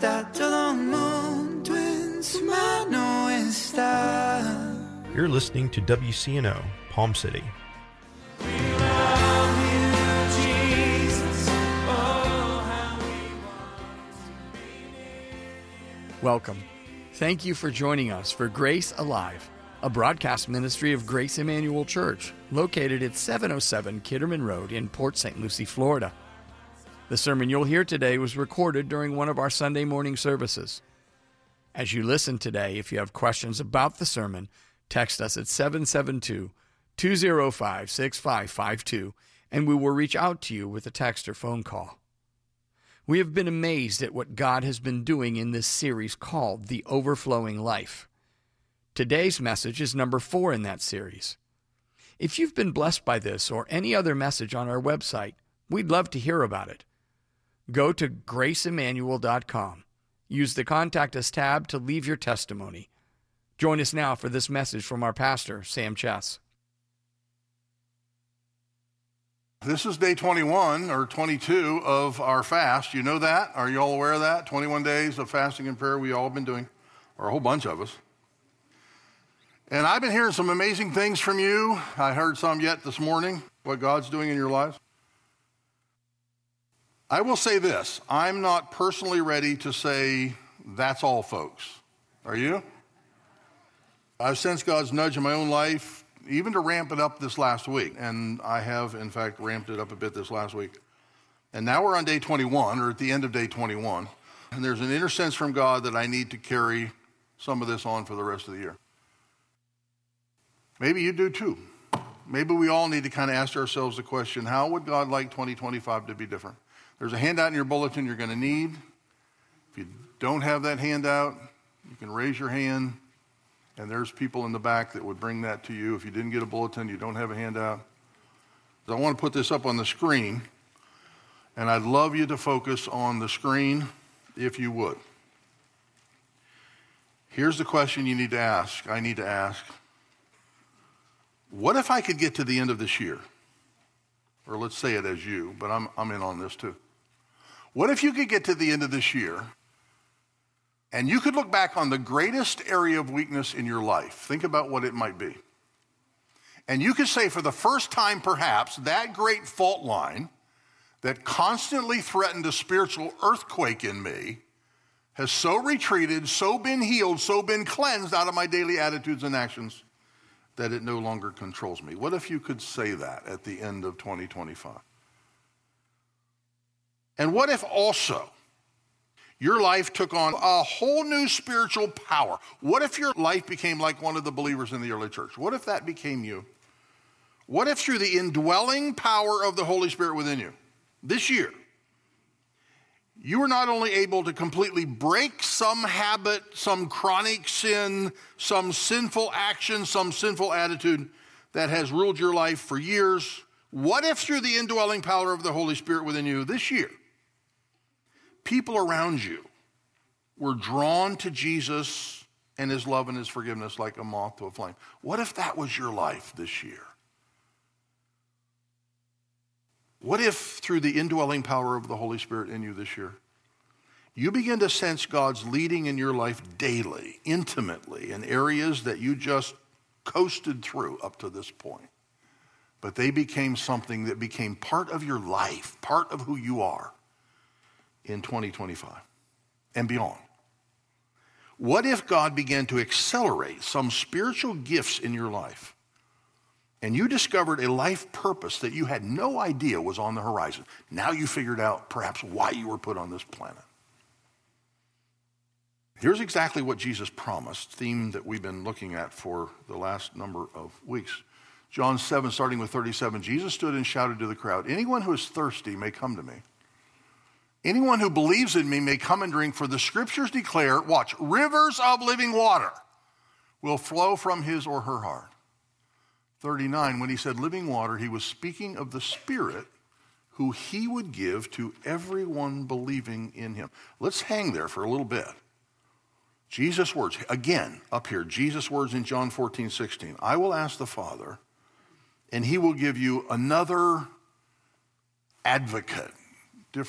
está todo mundo en su mano está. You're listening to WCNO, Palm City. Welcome. Thank you for joining us for Grace Alive, a broadcast ministry of Grace Emmanuel Church, located at 707 Kitterman Road in Port St. Lucie, Florida. The sermon you'll hear today was recorded during one of our Sunday morning services. As you listen today, if you have questions about the sermon, text us at 772-205-6552, and we will reach out to you with a text or phone call. We have been amazed at what God has been doing in this series called The Overflowing Life. Today's message is number 4 in that series. If you've been blessed by this or any other message on our website, we'd love to hear about it. Go to graceemmanuel.com. Use the Contact Us tab to leave your testimony. Join us now for this message from our pastor, Sam Chess. This is day 21 or 22 of our fast. You know that? Are you all aware of that? 21 days of fasting and prayer we all been doing, or a whole bunch of us. And I've been hearing some amazing things from you. I heard some yet this morning, what God's doing in your lives. I will say this, I'm not personally ready to say, that's all, folks. Are you? I've sensed God's nudge in my own life, even to ramp it up this last week. And I have, in fact, ramped it up a bit this last week. And now we're on day 21, or at the end of day 21. And there's an inner sense from God that I need to carry some of this on for the rest of the year. Maybe you do too. Maybe we all need to kind of ask ourselves the question, how would God like 2025 to be different? There's a handout in your bulletin you're going to need. If you don't have that handout, you can raise your hand. And there's people in the back that would bring that to you. If you didn't get a bulletin, you don't have a handout. I want to put this up on the screen, and I'd love you to focus on the screen if you would. Here's the question you need to ask. I need to ask. What if I could get to the end of this year? Or let's say it as you, but I'm in on this too. What if you could get to the end of this year and you could look back on the greatest area of weakness in your life? Think about what it might be. And you could say for the first time perhaps, that great fault line that constantly threatened a spiritual earthquake in me has so retreated, so been healed, so been cleansed out of my daily attitudes and actions that it no longer controls me. What if you could say that at the end of 2025? And what if also your life took on a whole new spiritual power? What if your life became like one of the believers in the early church? What if that became you? What if through the indwelling power of the Holy Spirit within you, this year, you were not only able to completely break some habit, some chronic sin, some sinful action, some sinful attitude that has ruled your life for years? What if through the indwelling power of the Holy Spirit within you this year, people around you were drawn to Jesus and his love and his forgiveness like a moth to a flame? What if that was your life this year? What if through the indwelling power of the Holy Spirit in you this year, you begin to sense God's leading in your life daily, intimately, in areas that you just coasted through up to this point, but they became something that became part of your life, part of who you are in 2025 and beyond? What if God began to accelerate some spiritual gifts in your life and you discovered a life purpose that you had no idea was on the horizon? Now you figured out perhaps why you were put on this planet. Here's exactly what Jesus promised, theme that we've been looking at for the last number of weeks. John 7, starting with 37, Jesus stood and shouted to the crowd, "Anyone who is thirsty may come to me. Anyone who believes in me may come and drink, for the scriptures declare," watch, "rivers of living water will flow from his or her heart." 39, when he said living water, he was speaking of the Spirit who he would give to everyone believing in him. Let's hang there for a little bit. Jesus' words, again, up here, Jesus' words in John 14, 16. "I will ask the Father, and he will give you another advocate," different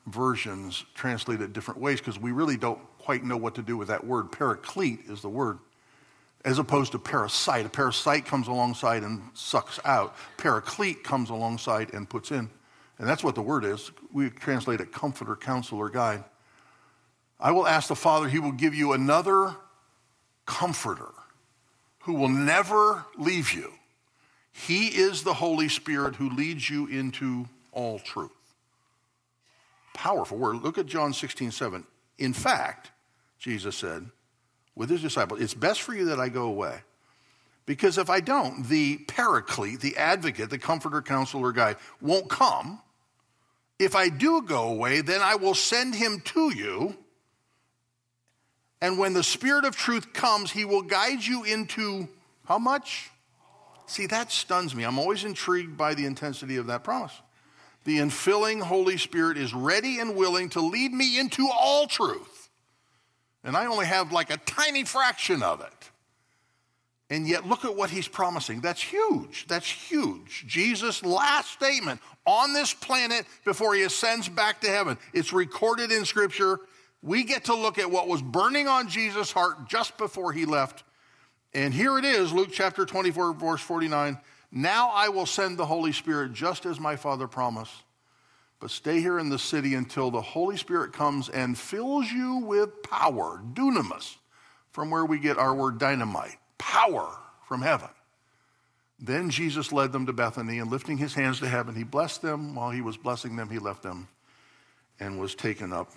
versions translate it different ways because we really don't quite know what to do with that word. Paraclete is the word, as opposed to parasite. A parasite comes alongside and sucks out. Paraclete comes alongside and puts in. And that's what the word is. We translate it comforter, counselor, guide. I will ask the Father, he will give you another comforter who will never leave you. He is the Holy Spirit who leads you into all truth. Powerful word. Look at John 16:7. In fact, Jesus said with his disciples, it's best for you that I go away. Because if I don't, the paraclete, the advocate, the comforter, counselor, guide, won't come. If I do go away, then I will send him to you. And when the Spirit of truth comes, he will guide you into how much? See, that stuns me. I'm always intrigued by the intensity of that promise. The infilling Holy Spirit is ready and willing to lead me into all truth. And I only have like a tiny fraction of it. And yet look at what he's promising. That's huge. That's huge. Jesus' last statement on this planet before he ascends back to heaven. It's recorded in Scripture. We get to look at what was burning on Jesus' heart just before he left. And here it is, Luke chapter 24, verse 49. Now I will send the Holy Spirit just as my Father promised. But stay here in the city until the Holy Spirit comes and fills you with power, dunamis, from where we get our word dynamite, power from heaven. Then Jesus led them to Bethany, and lifting his hands to heaven, he blessed them. While he was blessing them, he left them and was taken up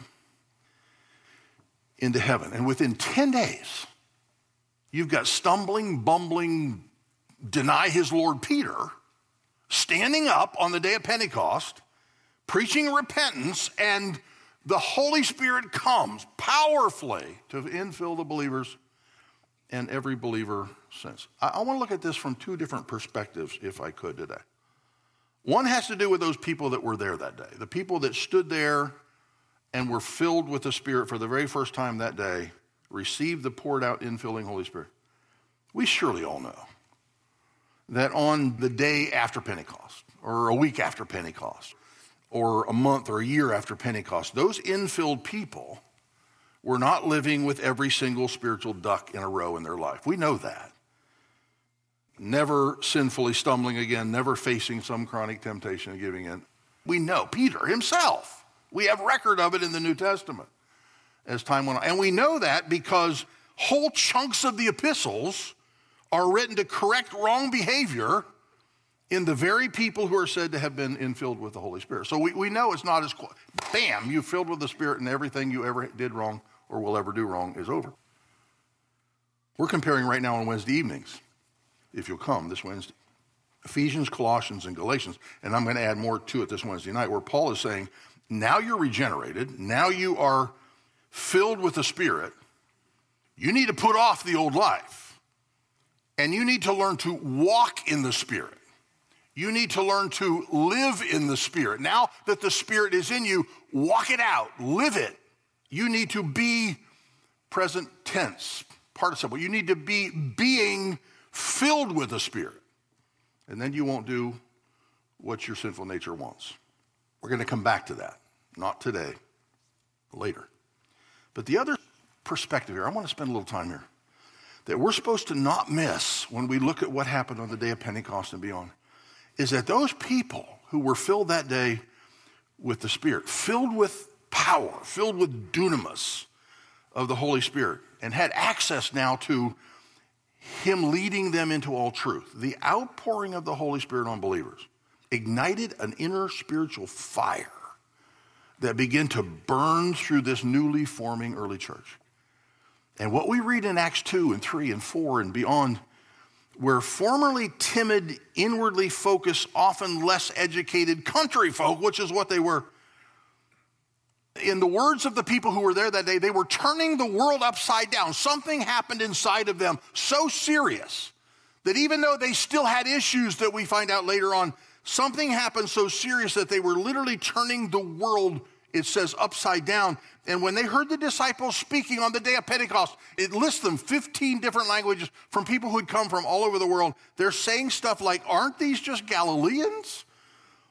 into heaven. And within 10 days, you've got stumbling, bumbling, deny his Lord Peter standing up on the day of Pentecost, preaching repentance, and the Holy Spirit comes powerfully to infill the believers and every believer since. I want to look at this from two different perspectives, if I could today. One has to do with those people that were there that day, the people that stood there and were filled with the Spirit for the very first time that day, received the poured out, infilling Holy Spirit. We surely all know that on the day after Pentecost, or a week after Pentecost, or a month or a year after Pentecost, those infilled people were not living with every single spiritual duck in a row in their life. We know that. Never sinfully stumbling again, never facing some chronic temptation and giving in. We know Peter himself. We have record of it in the New Testament as time went on. And we know that because whole chunks of the epistles are written to correct wrong behavior in the very people who are said to have been infilled with the Holy Spirit. So we know it's not as, bam, you filled with the Spirit and everything you ever did wrong or will ever do wrong is over. We're comparing right now on Wednesday evenings, if you'll come this Wednesday, Ephesians, Colossians, and Galatians, and I'm going to add more to it this Wednesday night, where Paul is saying, now you're regenerated, now you are filled with the Spirit, you need to put off the old life, and you need to learn to walk in the Spirit. You need to learn to live in the Spirit. Now that the Spirit is in you, walk it out, live it. You need to be present tense, participle. You need to be being filled with the Spirit. And then you won't do what your sinful nature wants. We're going to come back to that. Not today, later. But the other perspective here, I want to spend a little time here, that we're supposed to not miss when we look at what happened on the day of Pentecost and beyond, is that those people who were filled that day with the Spirit, filled with power, filled with dunamis of the Holy Spirit, and had access now to him leading them into all truth. The outpouring of the Holy Spirit on believers ignited an inner spiritual fire that began to burn through this newly forming early church. And what we read in Acts 2 and 3 and 4 and beyond, where formerly timid, inwardly focused, often less educated country folk, which is what they were, in the words of the people who were there that day, they were turning the world upside down. Something happened inside of them so serious that even though they still had issues that we find out later on, something happened so serious that they were literally turning the world, it says, upside down. And when they heard the disciples speaking on the day of Pentecost, it lists them 15 different languages from people who'd come from all over the world. They're saying stuff like, aren't these just Galileans?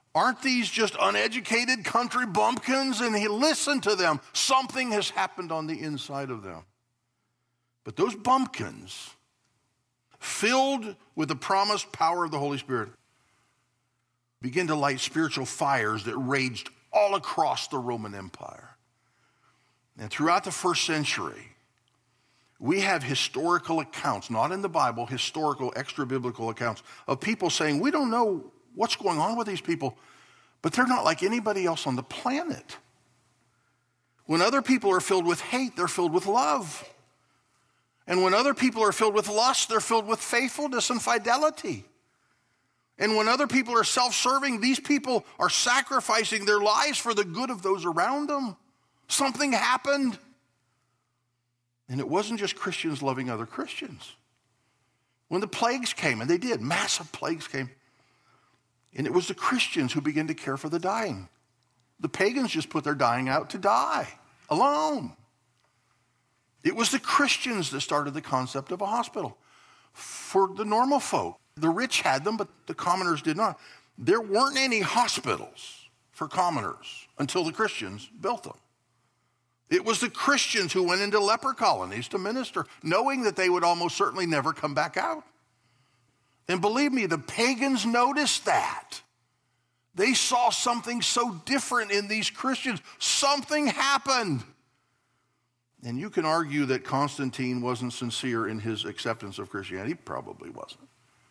Aren't these just uneducated country bumpkins? And he listened to them. Something has happened on the inside of them. But those bumpkins, filled with the promised power of the Holy Spirit, begin to light spiritual fires that raged all across the Roman Empire. And throughout the first century, we have historical accounts, not in the Bible, historical extra-biblical accounts of people saying, we don't know what's going on with these people, but they're not like anybody else on the planet. When other people are filled with hate, they're filled with love. And when other people are filled with lust, they're filled with faithfulness and fidelity. And when other people are self-serving, these people are sacrificing their lives for the good of those around them. Something happened. And it wasn't just Christians loving other Christians. When the plagues came, and they did, massive plagues came, and it was the Christians who began to care for the dying. The pagans just put their dying out to die alone. It was the Christians that started the concept of a hospital for the normal folk. The rich had them, but the commoners did not. There weren't any hospitals for commoners until the Christians built them. It was the Christians who went into leper colonies to minister, knowing that they would almost certainly never come back out. And believe me, the pagans noticed that. They saw something so different in these Christians. Something happened. And you can argue that Constantine wasn't sincere in his acceptance of Christianity. He probably wasn't.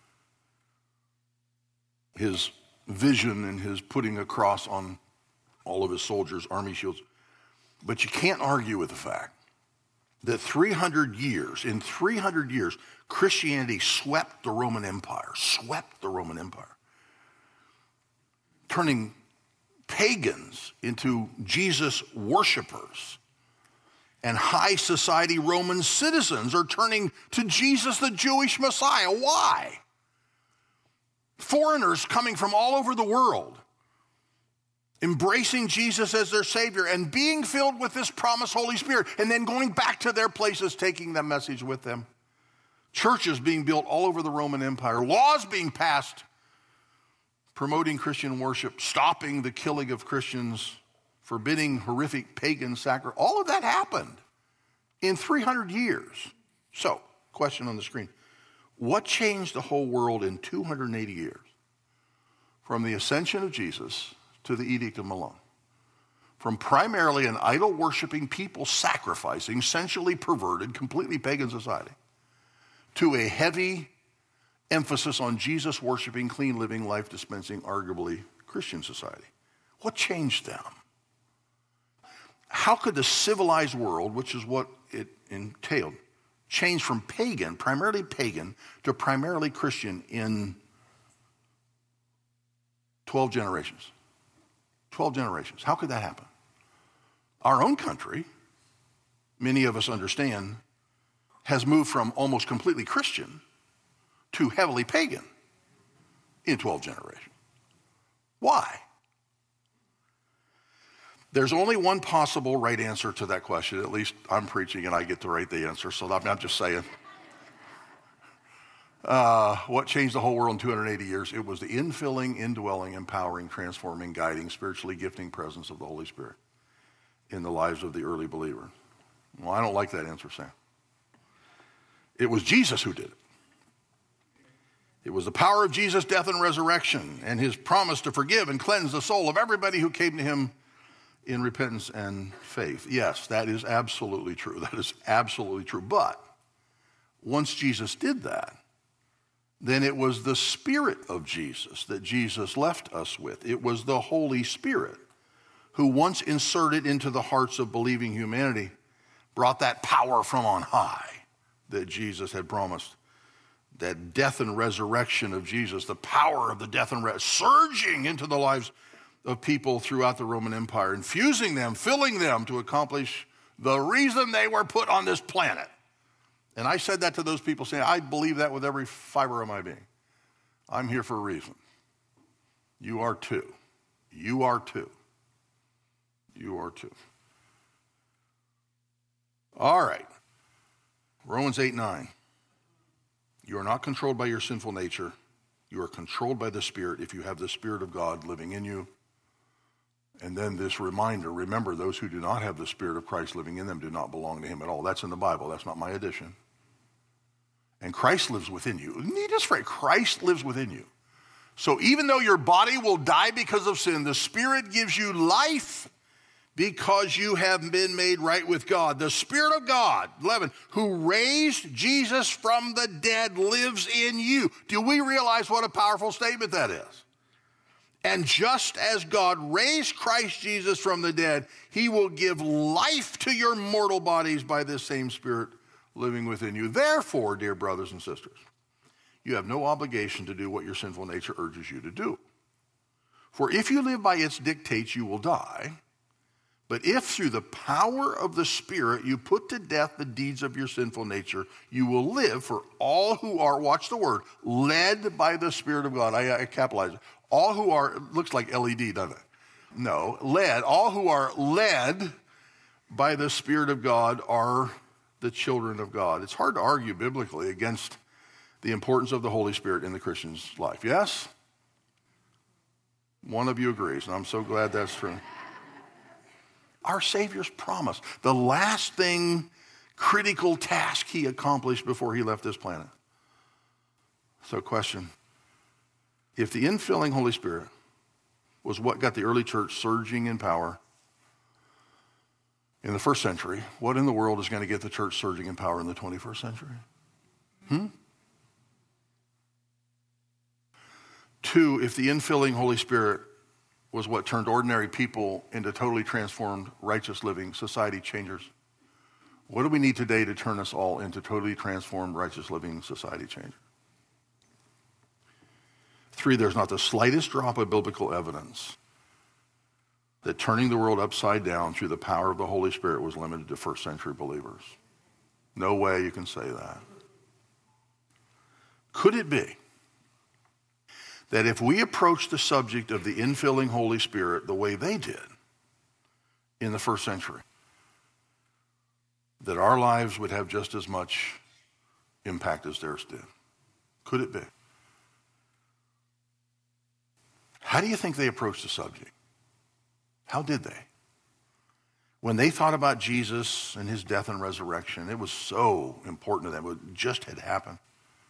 His vision and his putting a cross on all of his soldiers' army shields. But you can't argue with the fact that in 300 years, Christianity swept the Roman Empire, turning pagans into Jesus worshipers. And high society Roman citizens are turning to Jesus, the Jewish Messiah. Why? Foreigners coming from all over the world, embracing Jesus as their Savior and being filled with this promised Holy Spirit, and then going back to their places, taking that message with them. Churches being built all over the Roman Empire, laws being passed, promoting Christian worship, stopping the killing of Christians, forbidding horrific pagan sacrifice. All of that happened in 300 years. So, question on the screen. What changed the whole world in 280 years? From the ascension of Jesus to the Edict of Milan. From primarily an idol-worshiping people sacrificing, sensually perverted, completely pagan society, to a heavy emphasis on Jesus-worshiping, clean-living, life-dispensing, arguably Christian society. What changed them? How could the civilized world, which is what it entailed, change from pagan, primarily pagan, to primarily Christian in 12 generations? 12 generations. How could that happen? Our own country, many of us understand, has moved from almost completely Christian to heavily pagan in 12 generations. Why? There's only one possible right answer to that question. At least I'm preaching and I get to write the answer, so I'm not just saying. What changed the whole world in 280 years? It was the infilling, indwelling, empowering, transforming, guiding, spiritually gifting presence of the Holy Spirit in the lives of the early believers. Well, I don't like that answer, Sam. It was Jesus who did it. It was the power of Jesus' death and resurrection and his promise to forgive and cleanse the soul of everybody who came to him in repentance and faith. Yes, that is absolutely true. That is absolutely true. But once Jesus did that, then it was the Spirit of Jesus that Jesus left us with. It was the Holy Spirit who, once inserted into the hearts of believing humanity, brought that power from on high that Jesus had promised. That death and resurrection of Jesus, the power of the death and surging into the lives of people throughout the Roman Empire, infusing them, filling them to accomplish the reason they were put on this planet. And I said that to those people saying, I believe that with every fiber of my being. I'm here for a reason. You are too. You are too. You are too. All right. Romans 8:9. You are not controlled by your sinful nature, You are controlled by the Spirit if you have the Spirit of God living in you. And then this reminder, remember, those who do not have the Spirit of Christ living in them do not belong to him at all. That's in the Bible. That's not my addition. And Christ lives within you. Neat phrase, Christ lives within you. So even though your body will die because of sin, the Spirit gives you life because you have been made right with God. The Spirit of God, 11, who raised Jesus from the dead lives in you. Do we realize what a powerful statement that is? And just as God raised Christ Jesus from the dead, he will give life to your mortal bodies by this same Spirit living within you. Therefore, dear brothers and sisters, you have no obligation to do what your sinful nature urges you to do. For if you live by its dictates, you will die. But if through the power of the Spirit you put to death the deeds of your sinful nature, you will live. For all who are, watch the word, led by the Spirit of God. I capitalize it. All who are, it looks like LED, doesn't it? No, led. All who are led by the Spirit of God are the children of God. It's hard to argue biblically against the importance of the Holy Spirit in the Christian's life. Yes? One of you agrees, and I'm so glad that's true. Our Savior's promise, the last thing, critical task he accomplished before he left this planet. So question, if the infilling Holy Spirit was what got the early church surging in power in the first century, what in the world is going to get the church surging in power in the 21st century? 2, if the infilling Holy Spirit was what turned ordinary people into totally transformed, righteous living society changers, what do we need today to turn us all into totally transformed, righteous living society changers? 3, there's not the slightest drop of biblical evidence that turning the world upside down through the power of the Holy Spirit was limited to first century believers. No way you can say that. Could it be that if we approach the subject of the infilling Holy Spirit the way they did in the first century, that our lives would have just as much impact as theirs did? Could it be? How do you think they approached the subject? How did they? When they thought about Jesus and his death and resurrection, it was so important to them. It just had happened.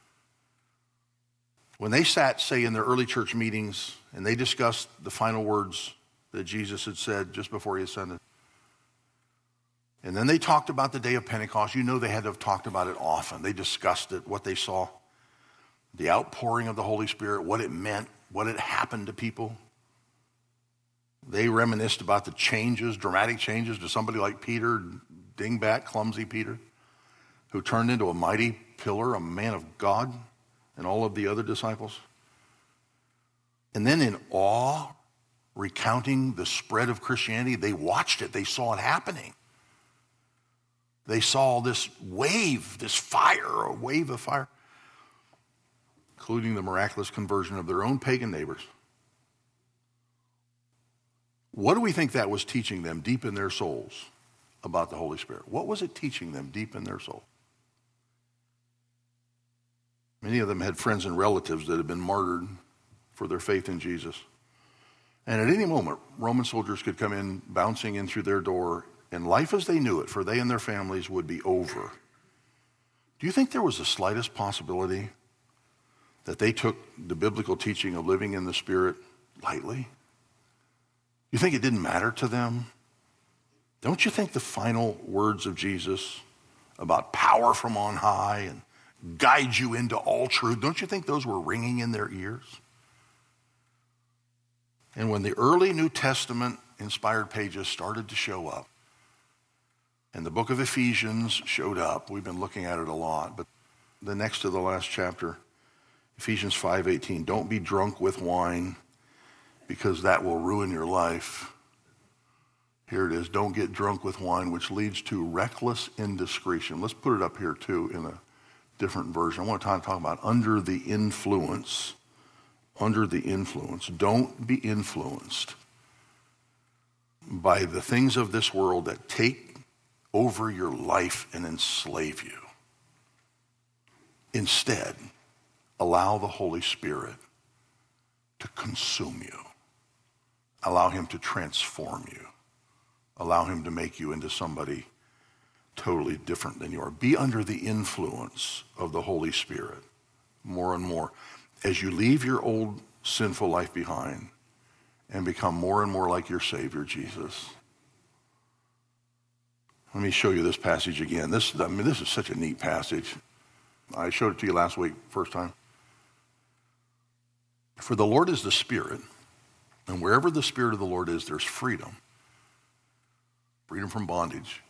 When they sat, say, in their early church meetings and they discussed the final words that Jesus had said just before he ascended, and then they talked about the day of Pentecost, you know they had to have talked about it often. They discussed it, what they saw, the outpouring of the Holy Spirit, what it meant, what had happened to people. They reminisced about the changes, dramatic changes to somebody like Peter, dingbat, clumsy Peter, who turned into a mighty pillar, a man of God, and all of the other disciples. And then in awe, recounting the spread of Christianity, they watched it, they saw it happening. They saw this wave, this fire, a wave of fire, including the miraculous conversion of their own pagan neighbors. What do we think that was teaching them deep in their souls about the Holy Spirit? What was it teaching them deep in their soul? Many of them had friends and relatives that had been martyred for their faith in Jesus. And at any moment, Roman soldiers could come in, bouncing in through their door, and life as they knew it for they and their families would be over. Do you think there was the slightest possibility that they took the biblical teaching of living in the Spirit lightly? You think it didn't matter to them? Don't you think the final words of Jesus about power from on high and guide you into all truth, don't you think those were ringing in their ears? And when the early New Testament inspired pages started to show up, and the book of Ephesians showed up, we've been looking at it a lot, but the next to the last chapter, Ephesians 5:18, don't be drunk with wine, because that will ruin your life. Here it is, don't get drunk with wine, which leads to reckless indiscretion. Let's put it up here too in a different version. I want to talk about under the influence. Under the influence. Don't be influenced by the things of this world that take over your life and enslave you. Instead, allow the Holy Spirit to consume you. Allow him to transform you. Allow him to make you into somebody totally different than you are. Be under the influence of the Holy Spirit more and more as you leave your old sinful life behind and become more and more like your Savior, Jesus. Let me show you this passage again. This is such a neat passage. I showed it to you last week, first time. For the Lord is the Spirit, and wherever the Spirit of the Lord is, there's freedom. Freedom from bondage.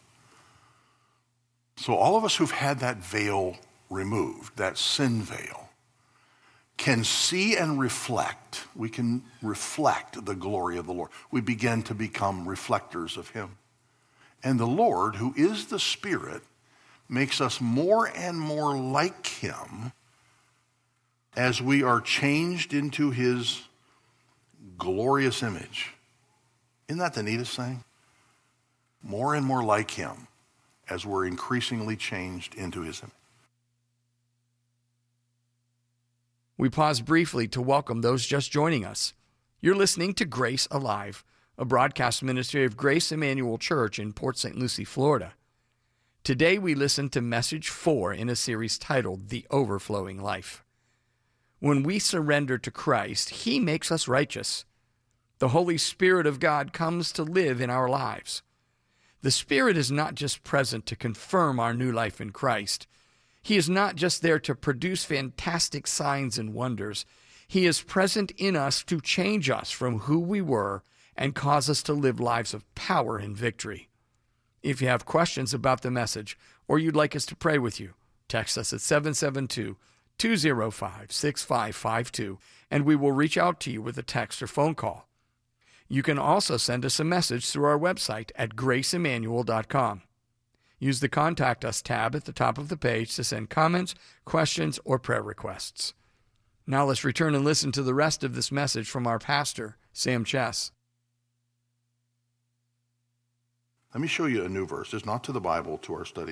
So all of us who've had that veil removed, that sin veil, can see and reflect. We can reflect the glory of the Lord. We begin to become reflectors of him. And the Lord, who is the Spirit, makes us more and more like him as we are changed into his glorious image. Isn't that the neatest thing? More and more like him as we're increasingly changed into his image. We pause briefly to welcome those just joining us. You're listening to Grace Alive, a broadcast ministry of Grace Emmanuel Church in Port St. Lucie, Florida. Today we listen to Message 4 in a series titled The Overflowing Life. When we surrender to Christ, he makes us righteous. The Holy Spirit of God comes to live in our lives. The Spirit is not just present to confirm our new life in Christ. He is not just there to produce fantastic signs and wonders. He is present in us to change us from who we were and cause us to live lives of power and victory. If you have questions about the message or you'd like us to pray with you, text us at 772-205-6552, and we will reach out to you with a text or phone call. You can also send us a message through our website at graceemmanuel.com. Use the Contact Us tab at the top of the page to send comments, questions, or prayer requests. Now let's return and listen to the rest of this message from our pastor, Sam Chess. Let me show you a new verse. It's not to the Bible, to our study.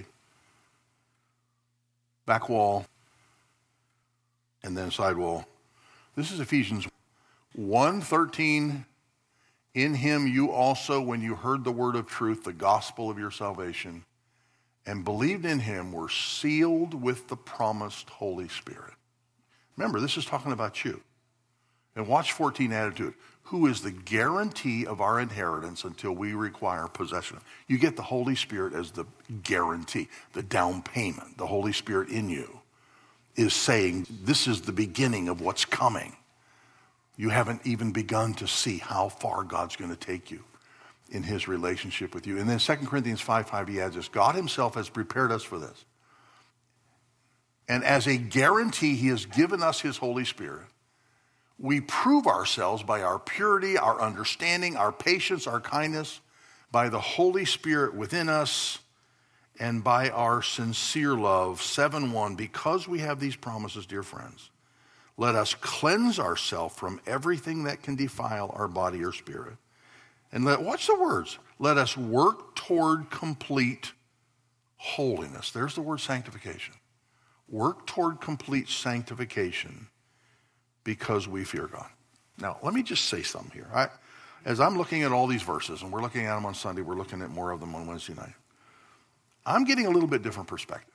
Back wall, and then side wall. This is Ephesians 1:13. In him you also, when you heard the word of truth, the gospel of your salvation, and believed in him, were sealed with the promised Holy Spirit. Remember, this is talking about you. And watch 14 added to it. Who is the guarantee of our inheritance until we require possession. You get the Holy Spirit as the guarantee, the down payment. The Holy Spirit in you is saying, this is the beginning of what's coming. You haven't even begun to see how far God's going to take you in his relationship with you. And then 2 Corinthians 5:5, he adds this, God himself has prepared us for this. And as a guarantee, he has given us his Holy Spirit. We prove ourselves by our purity, our understanding, our patience, our kindness, by the Holy Spirit within us, and by our sincere love. 7:1, because we have these promises, dear friends, let us cleanse ourselves from everything that can defile our body or spirit. And watch the words. Let us work toward complete holiness. There's the word sanctification. Work toward complete sanctification because we fear God. Now, let me just say something here. As I'm looking at all these verses, and we're looking at them on Sunday, we're looking at more of them on Wednesday night, I'm getting a little bit different perspective.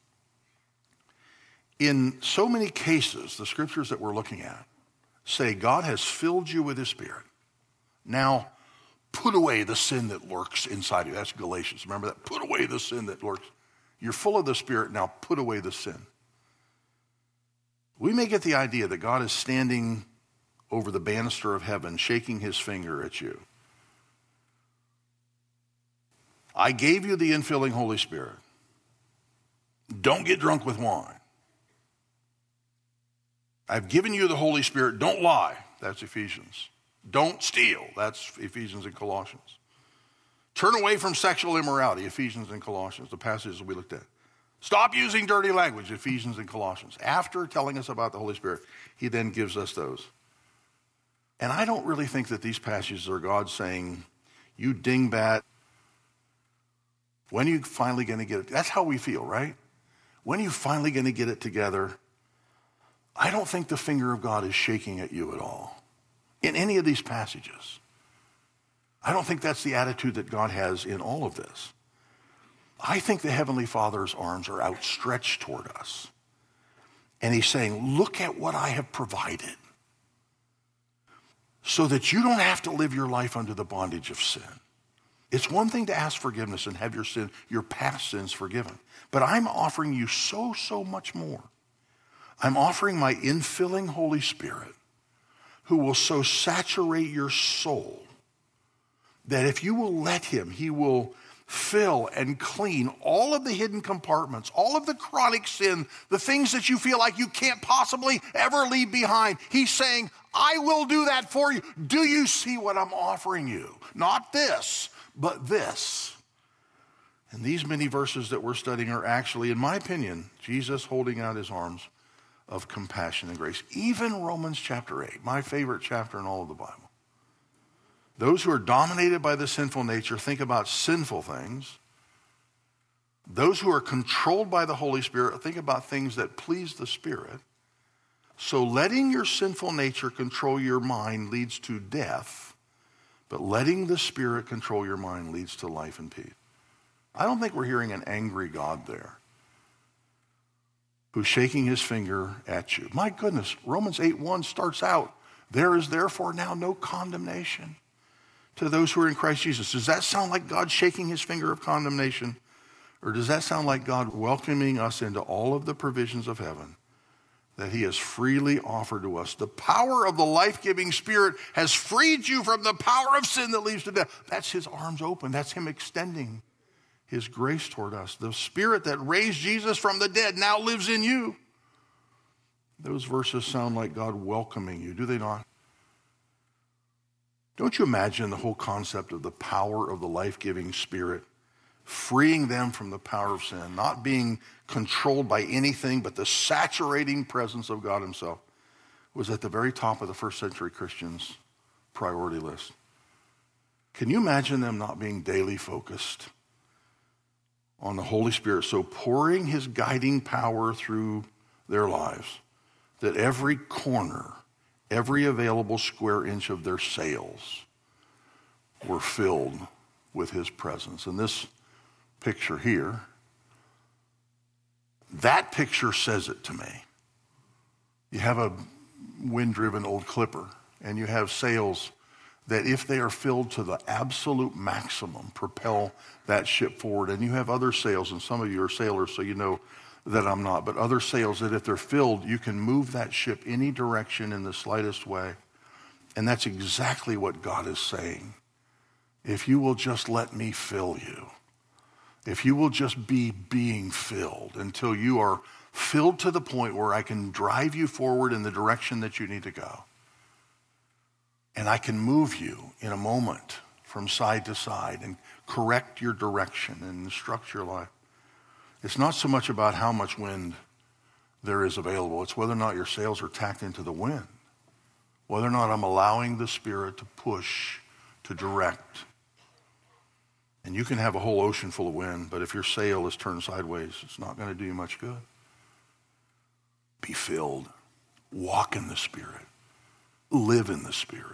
In so many cases, the scriptures that we're looking at say God has filled you with his Spirit. Now, put away the sin that lurks inside you. That's Galatians. Remember that? Put away the sin that lurks. You're full of the Spirit. Now put away the sin. We may get the idea that God is standing over the banister of heaven, shaking his finger at you. I gave you the infilling Holy Spirit. Don't get drunk with wine. I've given you the Holy Spirit. Don't lie. That's Ephesians. Don't steal. That's Ephesians and Colossians. Turn away from sexual immorality. Ephesians and Colossians, the passages we looked at. Stop using dirty language. Ephesians and Colossians. After telling us about the Holy Spirit, he then gives us those. And I don't really think that these passages are God saying, you dingbat, when are you finally going to get it? That's how we feel, right? When are you finally going to get it together? I don't think the finger of God is shaking at you at all. in any of these passages. I don't think that's the attitude that God has in all of this. I think the Heavenly Father's arms are outstretched toward us. And he's saying, look at what I have provided so that you don't have to live your life under the bondage of sin. It's one thing to ask forgiveness and have your past sins forgiven. But I'm offering you so much more. I'm offering my infilling Holy Spirit who will so saturate your soul that if you will let him, he will fill and clean all of the hidden compartments, all of the chronic sin, the things that you feel like you can't possibly ever leave behind. He's saying, I will do that for you. Do you see what I'm offering you? Not this, but this. And these many verses that we're studying are actually, in my opinion, Jesus holding out his arms of compassion and grace. Even Romans chapter 8, my favorite chapter in all of the Bible. Those who are dominated by the sinful nature think about sinful things. Those who are controlled by the Holy Spirit think about things that please the Spirit. So letting your sinful nature control your mind leads to death, but letting the Spirit control your mind leads to life and peace. I don't think we're hearing an angry God there who's shaking his finger at you. My goodness, Romans 8:1 starts out, there is therefore now no condemnation to those who are in Christ Jesus. Does that sound like God shaking his finger of condemnation? Or does that sound like God welcoming us into all of the provisions of heaven that he has freely offered to us? The power of the life-giving Spirit has freed you from the power of sin that leads to death. That's his arms open. That's him extending his grace toward us. The Spirit that raised Jesus from the dead now lives in you. Those verses sound like God welcoming you, do they not? Don't you imagine the whole concept of the power of the life-giving Spirit, freeing them from the power of sin, not being controlled by anything but the saturating presence of God himself, was at the very top of the first century Christians' priority list. Can you imagine them not being daily focused on the Holy Spirit, so pouring his guiding power through their lives that every corner, every available square inch of their sails were filled with his presence? And this picture here, that picture says it to me. You have a wind-driven old clipper, and you have sails that, if they are filled to the absolute maximum, propel that ship forward. And you have other sails, and some of you are sailors, so you know that I'm not, but other sails that if they're filled, you can move that ship any direction in the slightest way. And that's exactly what God is saying. If you will just let me fill you, if you will just be being filled until you are filled to the point where I can drive you forward in the direction that you need to go, and I can move you in a moment from side to side and correct your direction and instruct your life. It's not so much about how much wind there is available. It's whether or not your sails are tacked into the wind, whether or not I'm allowing the Spirit to push, to direct. And you can have a whole ocean full of wind, but if your sail is turned sideways, it's not going to do you much good. Be filled. Walk in the Spirit. Live in the Spirit.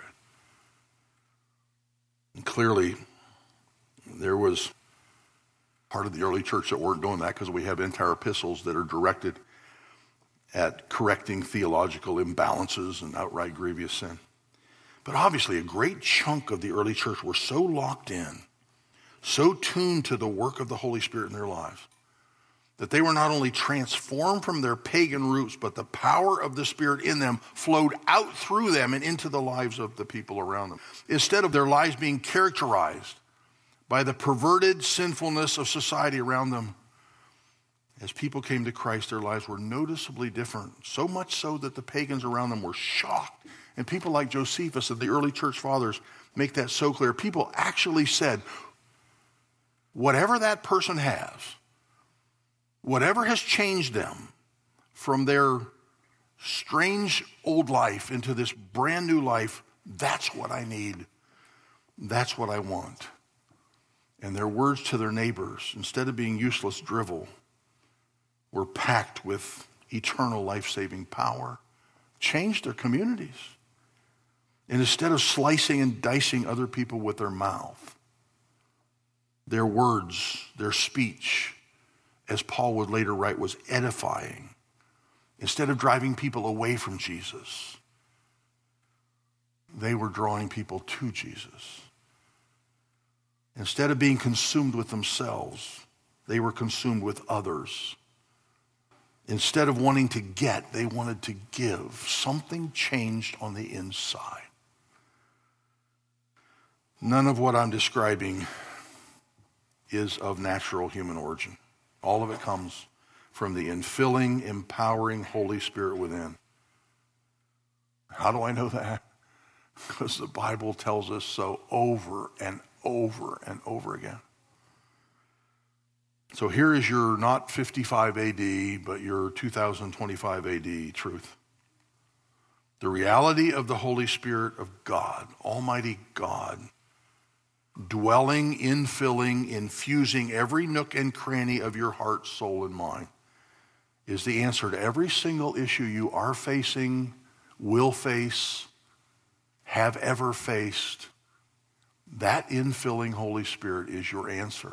And clearly, there was part of the early church that weren't doing that, because we have entire epistles that are directed at correcting theological imbalances and outright grievous sin. But obviously, a great chunk of the early church were so locked in, so tuned to the work of the Holy Spirit in their lives, that they were not only transformed from their pagan roots, but the power of the Spirit in them flowed out through them and into the lives of the people around them. Instead of their lives being characterized by the perverted sinfulness of society around them, as people came to Christ, their lives were noticeably different, so much so that the pagans around them were shocked. And people like Josephus and the early church fathers make that so clear. People actually said, whatever that person has, whatever has changed them from their strange old life into this brand new life, that's what I need. That's what I want. And their words to their neighbors, instead of being useless drivel, were packed with eternal life-saving power, changed their communities. And instead of slicing and dicing other people with their mouth, their words, their speech, as Paul would later write, was edifying. Instead of driving people away from Jesus, they were drawing people to Jesus. Instead of being consumed with themselves, they were consumed with others. Instead of wanting to get, they wanted to give. Something changed on the inside. None of what I'm describing is of natural human origin. All of it comes from the infilling, empowering Holy Spirit within. How do I know that? Because the Bible tells us so over and over and over again. So here is your not 55 AD, but your 2025 AD truth. The reality of the Holy Spirit of God, Almighty God, dwelling, infilling, infusing every nook and cranny of your heart, soul, and mind, is the answer to every single issue you are facing, will face, have ever faced. That infilling Holy Spirit is your answer.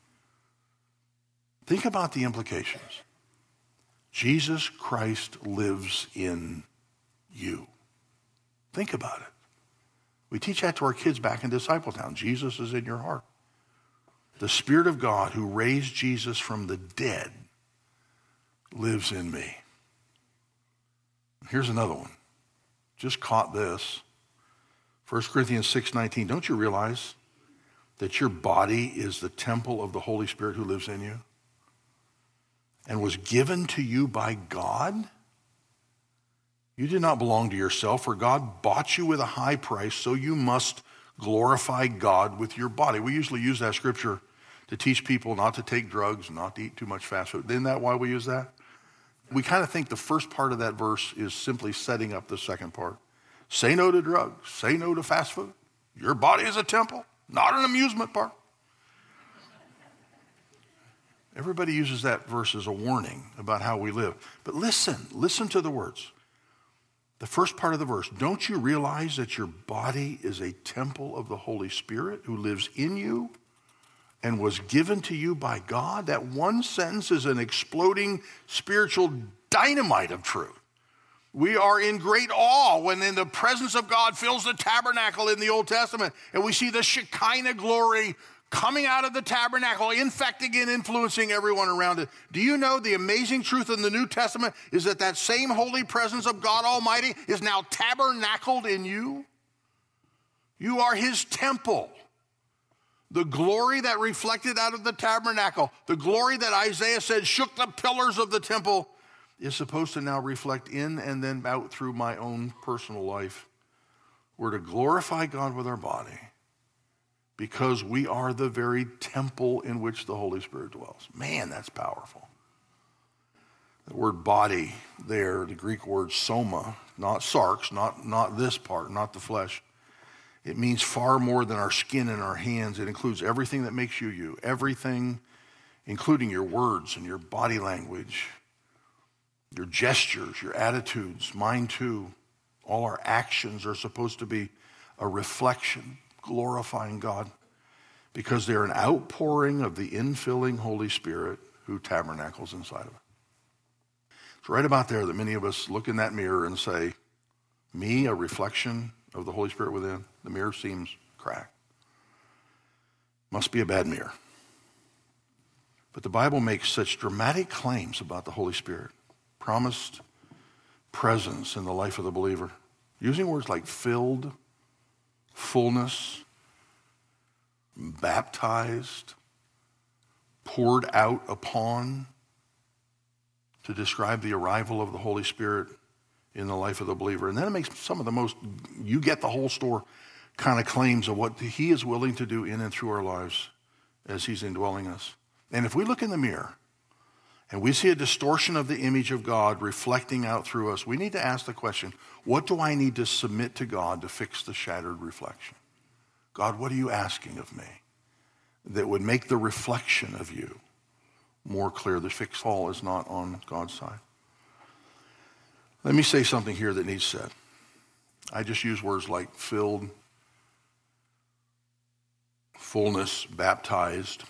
Think about the implications. Jesus Christ lives in you. Think about it. We teach that to our kids back in Discipletown. Jesus is in your heart. The Spirit of God who raised Jesus from the dead lives in me. Here's another one. Just caught this. 1 Corinthians 6:19. Don't you realize that your body is the temple of the Holy Spirit who lives in you and was given to you by God? You did not belong to yourself, for God bought you with a high price, so you must glorify God with your body. We usually use that scripture to teach people not to take drugs, not to eat too much fast food. Isn't that why we use that? We kind of think the first part of that verse is simply setting up the second part. Say no to drugs. Say no to fast food. Your body is a temple, not an amusement park. Everybody uses that verse as a warning about how we live. But listen to the words. The first part of the verse, don't you realize that your body is a temple of the Holy Spirit who lives in you and was given to you by God? That one sentence is an exploding spiritual dynamite of truth. We are in great awe when the presence of God fills the tabernacle in the Old Testament, and we see the Shekinah glory coming out of the tabernacle, infecting and influencing everyone around it. Do you know the amazing truth in the New Testament is that same holy presence of God Almighty is now tabernacled in you? You are his temple. The glory that reflected out of the tabernacle, the glory that Isaiah said shook the pillars of the temple, is supposed to now reflect in and then out through my own personal life. We're to glorify God with our body because we are the very temple in which the Holy Spirit dwells. Man, that's powerful. The word body there, the Greek word soma, not sarx, not this part, not the flesh. It means far more than our skin and our hands. It includes everything that makes you you, everything, including your words and your body language, your gestures, your attitudes, mine too. All our actions are supposed to be a reflection, glorifying God, because they're an outpouring of the infilling Holy Spirit who tabernacles inside of it. It's right about there that many of us look in that mirror and say, me, a reflection of the Holy Spirit within? The mirror seems cracked. Must be a bad mirror. But the Bible makes such dramatic claims about the Holy Spirit, promised presence in the life of the believer, using words like filled, fullness, baptized, poured out upon, to describe the arrival of the Holy Spirit in the life of the believer. And then it makes some of the most, you get the whole store kind of claims of what he is willing to do in and through our lives as he's indwelling us. And if we look in the mirror and we see a distortion of the image of God reflecting out through us, we need to ask the question, what do I need to submit to God to fix the shattered reflection? God, what are you asking of me that would make the reflection of you more clear? The fixed fall is not on God's side. Let me say something here that needs said. I just use words like filled, fullness, baptized,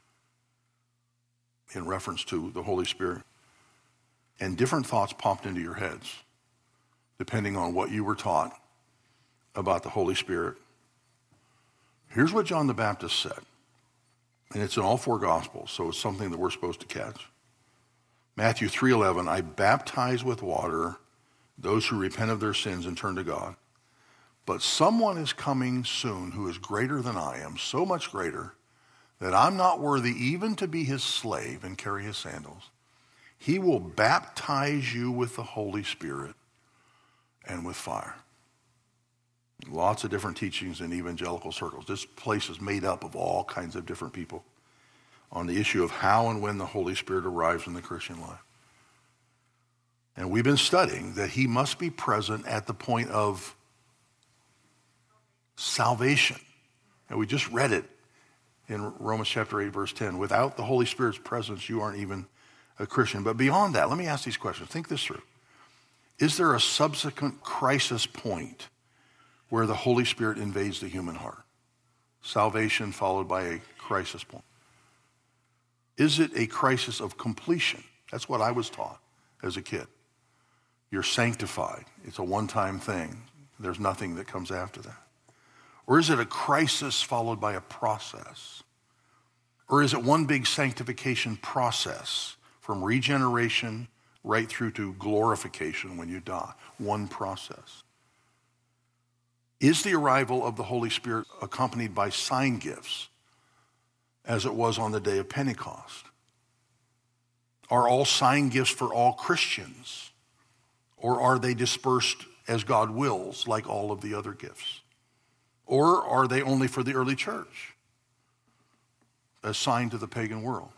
in reference to the Holy Spirit. And different thoughts popped into your heads, depending on what you were taught about the Holy Spirit. Here's what John the Baptist said, and it's in all four Gospels, so it's something that we're supposed to catch. Matthew 3:11, I baptize with water those who repent of their sins and turn to God. But someone is coming soon who is greater than I am, so much greater that I'm not worthy even to be his slave and carry his sandals. He will baptize you with the Holy Spirit and with fire. Lots of different teachings in evangelical circles. This place is made up of all kinds of different people on the issue of how and when the Holy Spirit arrives in the Christian life. And we've been studying that he must be present at the point of salvation. And we just read it in Romans chapter 8, verse 10. Without the Holy Spirit's presence, you aren't even a Christian. But beyond that, let me ask these questions. Think this through. Is there a subsequent crisis point where the Holy Spirit invades the human heart? Salvation followed by a crisis point. Is it a crisis of completion? That's what I was taught as a kid. You're sanctified. It's a one-time thing. There's nothing that comes after that. Or is it a crisis followed by a process? Or is it one big sanctification process from regeneration right through to glorification when you die? One process. Is the arrival of the Holy Spirit accompanied by sign gifts as it was on the day of Pentecost? Are all sign gifts for all Christians? Or are they dispersed as God wills like all of the other gifts? Or are they only for the early church, assigned to the pagan world?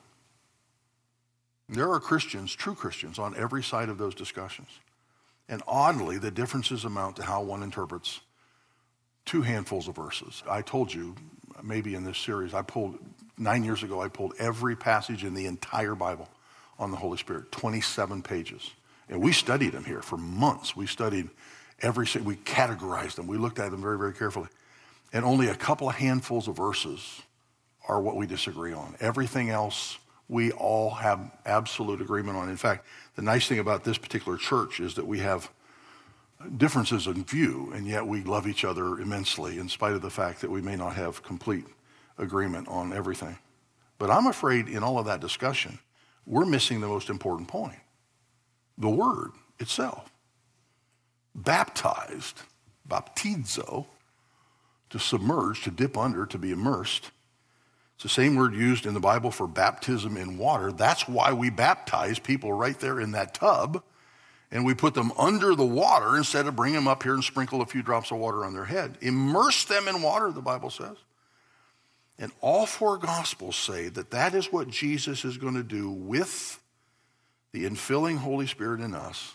There are Christians, true Christians, on every side of those discussions. And oddly, the differences amount to how one interprets two handfuls of verses. I told you, maybe in this series, 9 years ago, I pulled every passage in the entire Bible on the Holy Spirit, 27 pages. And we studied them here for months. We studied we categorized them. We looked at them very, very carefully. And only a couple of handfuls of verses are what we disagree on. Everything else we all have absolute agreement on. In fact, the nice thing about this particular church is that we have differences in view, and yet we love each other immensely in spite of the fact that we may not have complete agreement on everything. But I'm afraid in all of that discussion, we're missing the most important point. The word itself. Baptized, baptizo, to submerge, to dip under, to be immersed. It's the same word used in the Bible for baptism in water. That's why we baptize people right there in that tub, and we put them under the water instead of bringing them up here and sprinkle a few drops of water on their head. Immerse them in water, the Bible says. And all four Gospels say that that is what Jesus is going to do with the infilling Holy Spirit in us.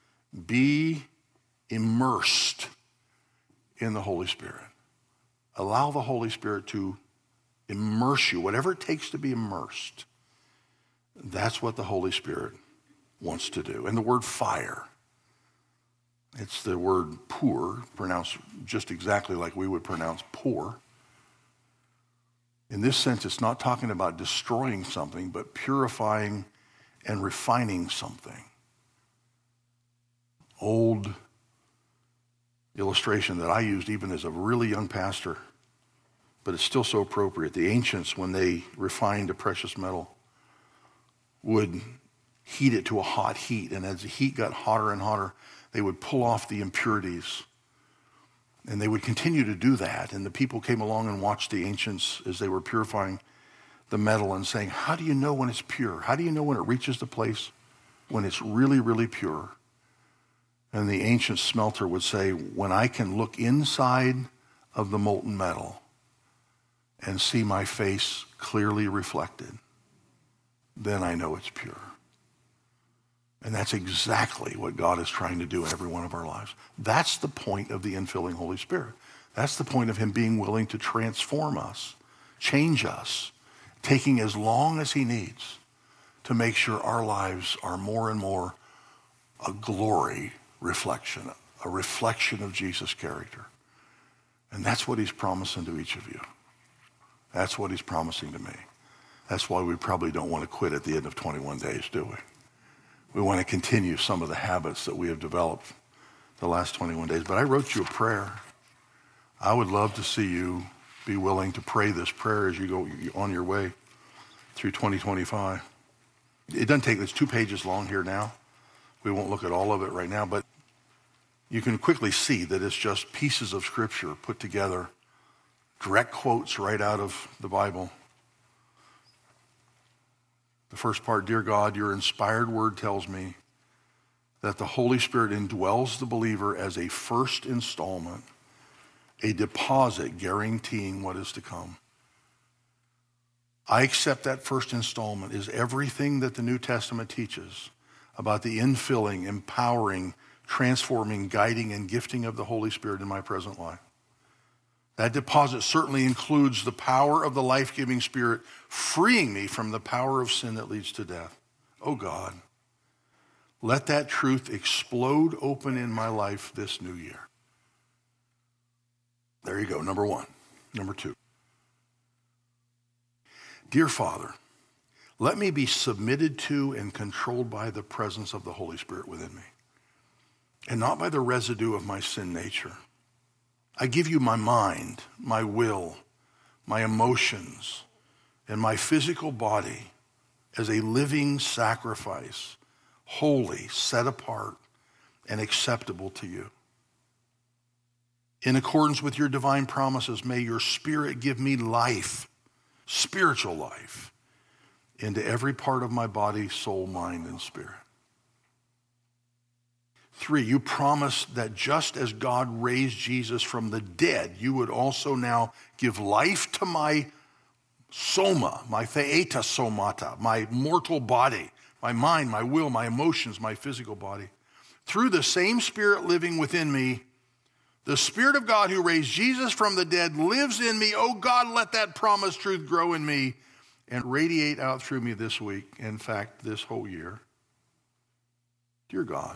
Be immersed in the Holy Spirit. Allow the Holy Spirit to immerse you, whatever it takes to be immersed. That's what the Holy Spirit wants to do. And the word fire, it's the word pour, pronounced just exactly like we would pronounce pour. In this sense, it's not talking about destroying something, but purifying and refining something. Old illustration that I used even as a really young pastor, but it's still so appropriate. The ancients, when they refined a precious metal, would heat it to a hot heat, and as the heat got hotter and hotter, they would pull off the impurities, and they would continue to do that. And the people came along and watched the ancients as they were purifying the metal and saying, how do you know when it's pure? How do you know when it reaches the place when it's really, really pure? And the ancient smelter would say, when I can look inside of the molten metal and see my face clearly reflected, then I know it's pure. And that's exactly what God is trying to do in every one of our lives. That's the point of the infilling Holy Spirit. That's the point of him being willing to transform us, change us, taking as long as he needs to make sure our lives are more and more a glory reflection a reflection of Jesus' character. And that's what he's promising to each of you. That's what he's promising to me. That's why we probably don't want to quit at the end of 21 days, do we? We want to continue some of the habits that we have developed the last 21 days. But I wrote you a prayer. I would love to see you be willing to pray this prayer as you go on your way through 2025. It doesn't take, it's 2 pages long here now. We won't look at all of it right now, but you can quickly see that it's just pieces of scripture put together, direct quotes right out of the Bible. The first part, dear God, your inspired word tells me that the Holy Spirit indwells the believer as a first installment, a deposit guaranteeing what is to come. I accept that first installment is everything that the New Testament teaches about the infilling, empowering, transforming, guiding, and gifting of the Holy Spirit in my present life. That deposit certainly includes the power of the life-giving Spirit, freeing me from the power of sin that leads to death. Oh God, let that truth explode open in my life this new year. There you go, number 1. Number 2. Dear Father, let me be submitted to and controlled by the presence of the Holy Spirit within me, and not by the residue of my sin nature. I give you my mind, my will, my emotions, and my physical body as a living sacrifice, holy, set apart, and acceptable to you. In accordance with your divine promises, may your Spirit give me life, spiritual life, into every part of my body, soul, mind, and spirit. 3, you promised that just as God raised Jesus from the dead, you would also now give life to my soma, my theeta somata, my mortal body, my mind, my will, my emotions, my physical body. Through the same Spirit living within me, the Spirit of God who raised Jesus from the dead lives in me. Oh God, let that promised truth grow in me and radiate out through me this week, in fact, this whole year. Dear God,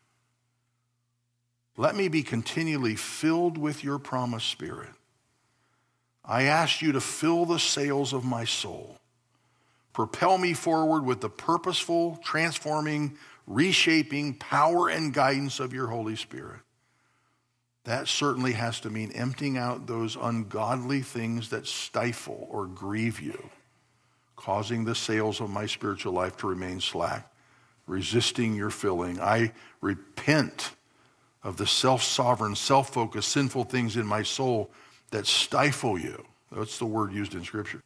let me be continually filled with your promised Spirit. I ask you to fill the sails of my soul. Propel me forward with the purposeful, transforming, reshaping power and guidance of your Holy Spirit. That certainly has to mean emptying out those ungodly things that stifle or grieve you, causing the sails of my spiritual life to remain slack, resisting your filling. I repent of the self-sovereign, self-focused, sinful things in my soul that stifle you. That's the word used in Scripture.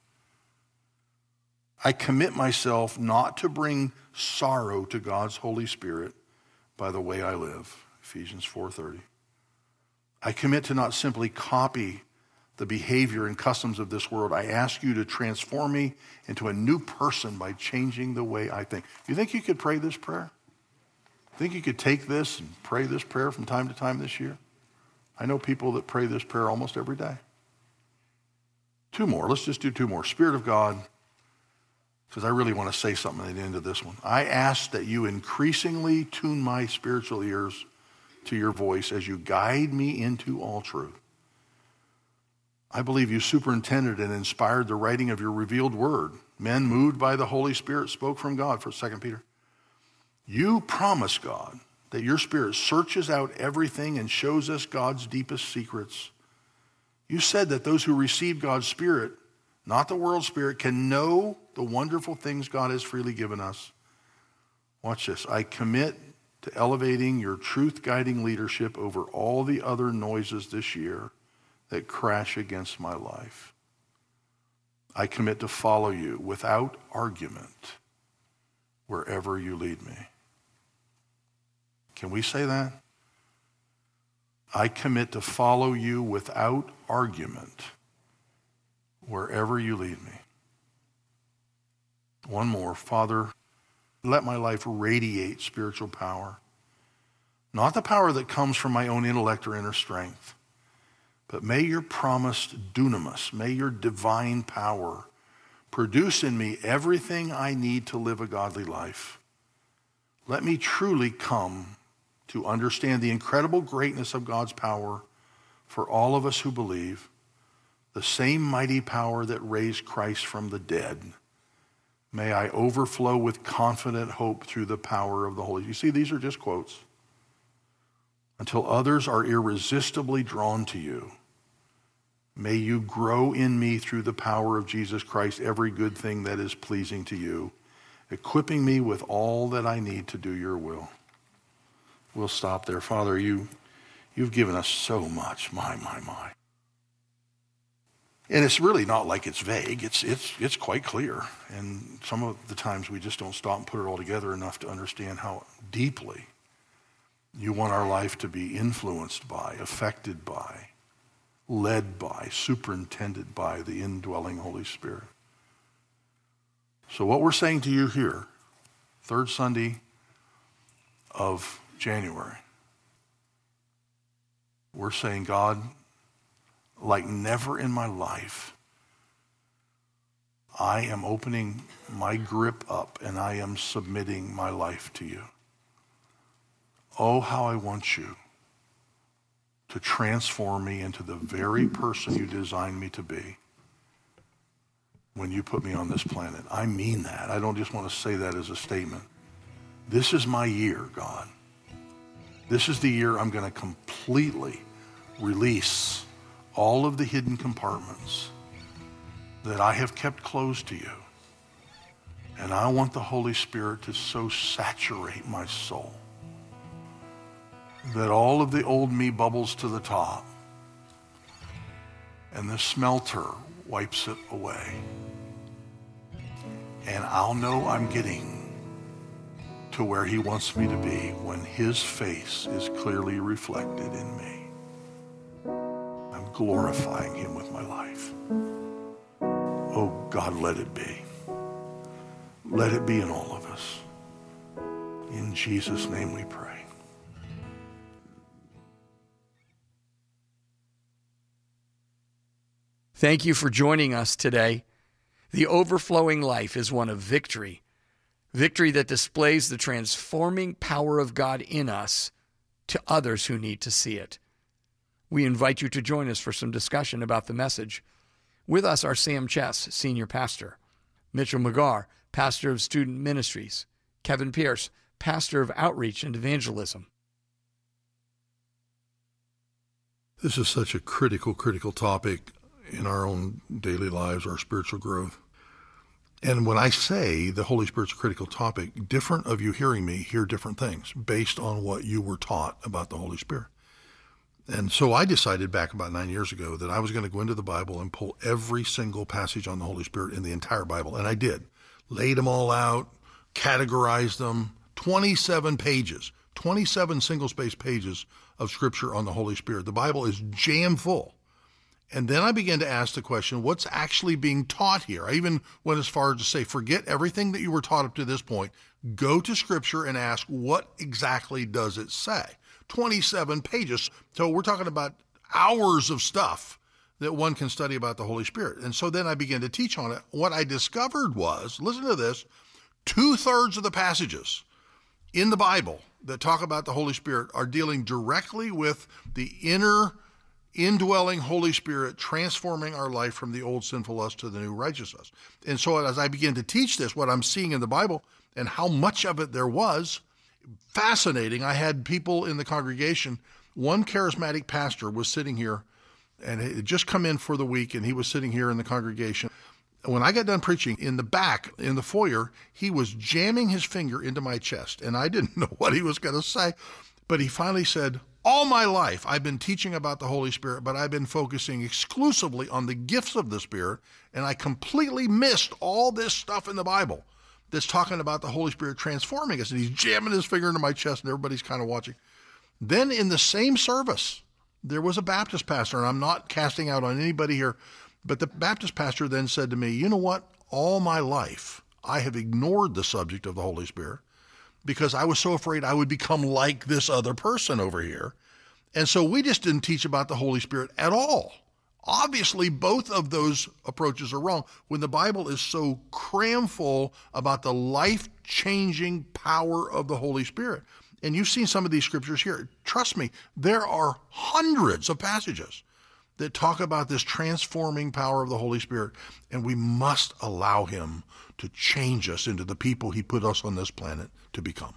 I commit myself not to bring sorrow to God's Holy Spirit by the way I live. Ephesians 4:30. I commit to not simply copy the behavior and customs of this world. I ask you to transform me into a new person by changing the way I think. You think you could pray this prayer? Think you could take this and pray this prayer from time to time this year? I know people that pray this prayer almost every day. 2 more. Let's just do 2 more. Spirit of God, because I really want to say something at the end of this one. I ask that you increasingly tune my spiritual ears to your voice as you guide me into all truth. I believe you superintended and inspired the writing of your revealed word. Men moved by the Holy Spirit spoke from God, for 2 Peter. You promise, God, that your Spirit searches out everything and shows us God's deepest secrets. You said that those who receive God's Spirit, not the world's spirit, can know the wonderful things God has freely given us. Watch this. I commit to elevating your truth-guiding leadership over all the other noises this year that crash against my life. I commit to follow you without argument wherever you lead me. Can we say that? I commit to follow you without argument wherever you lead me. 1 more. Father, let my life radiate spiritual power. Not the power that comes from my own intellect or inner strength, but may your promised dunamis, may your divine power produce in me everything I need to live a godly life. Let me truly come to understand the incredible greatness of God's power for all of us who believe, the same mighty power that raised Christ from the dead. May I overflow with confident hope through the power of the Holy. You see, these are just quotes. Until others are irresistibly drawn to you, may you grow in me through the power of Jesus Christ, every good thing that is pleasing to you, equipping me with all that I need to do your will. We'll stop there. Father, you've given us so much. My. And it's really not like it's vague. It's quite clear. And some of the times we just don't stop and put it all together enough to understand how deeply you want our life to be influenced by, affected by, led by, superintended by the indwelling Holy Spirit. So what we're saying to you here, third Sunday of January, we're saying, God, like never in my life, I am opening my grip up and I am submitting my life to you. Oh, how I want you to transform me into the very person you designed me to be when you put me on this planet. I mean that. I don't just want to say that as a statement. This is my year, God. This is the year I'm going to completely release all of the hidden compartments that I have kept closed to you. And I want the Holy Spirit to so saturate my soul that all of the old me bubbles to the top and the smelter wipes it away. And I'll know I'm getting to where he wants me to be when his face is clearly reflected in me. I'm glorifying him with my life. Oh God, let it be. Let it be in all of us. In Jesus' name we pray. Thank you for joining us today. The overflowing life is one of victory. Victory that displays the transforming power of God in us to others who need to see it. We invite you to join us for some discussion about the message. With us are Sam Chess, Senior Pastor, Mitchell McGarr, Pastor of Student Ministries, Kevin Pierce, Pastor of Outreach and Evangelism. This is such a critical topic in our own daily lives, our spiritual growth. And when I say the Holy Spirit's a critical topic, different of you hearing me hear different things based on what you were taught about the Holy Spirit. And so I decided back about 9 years ago that I was going to go into the Bible and pull every single passage on the Holy Spirit in the entire Bible. And I did. Laid them all out, categorized them, 27 pages, 27 single-space pages of Scripture on the Holy Spirit. The Bible is jam full. And then I began to ask the question, what's actually being taught here? I even went as far as to say, forget everything that you were taught up to this point. Go to Scripture and ask, what exactly does it say? 27 pages. So we're talking about hours of stuff that one can study about the Holy Spirit. And so then I began to teach on it. What I discovered was, listen to this, 2/3 of the passages in the Bible that talk about the Holy Spirit are dealing directly with the inner indwelling Holy Spirit transforming our life from the old sinful lust to the new righteousness. And so as I began to teach this, what I'm seeing in the Bible and how much of it there was, fascinating. I had people in the congregation. One charismatic pastor was sitting here and it had just come in for the week, and he was sitting here in the congregation. When I got done preaching, in the back, in the foyer, he was jamming his finger into my chest, and I didn't know what he was going to say, but he finally said, all my life, I've been teaching about the Holy Spirit, but I've been focusing exclusively on the gifts of the Spirit, and I completely missed all this stuff in the Bible that's talking about the Holy Spirit transforming us. And he's jamming his finger into my chest, and everybody's kind of watching. Then in the same service, there was a Baptist pastor, and I'm not casting out on anybody here, but the Baptist pastor then said to me, you know what? All my life, I have ignored the subject of the Holy Spirit, because I was so afraid I would become like this other person over here. And so we just didn't teach about the Holy Spirit at all. Obviously, both of those approaches are wrong when the Bible is so cram full about the life-changing power of the Holy Spirit. And you've seen some of these scriptures here. Trust me, there are hundreds of passages that talk about this transforming power of the Holy Spirit, and we must allow him to change us into the people he put us on this planet to become.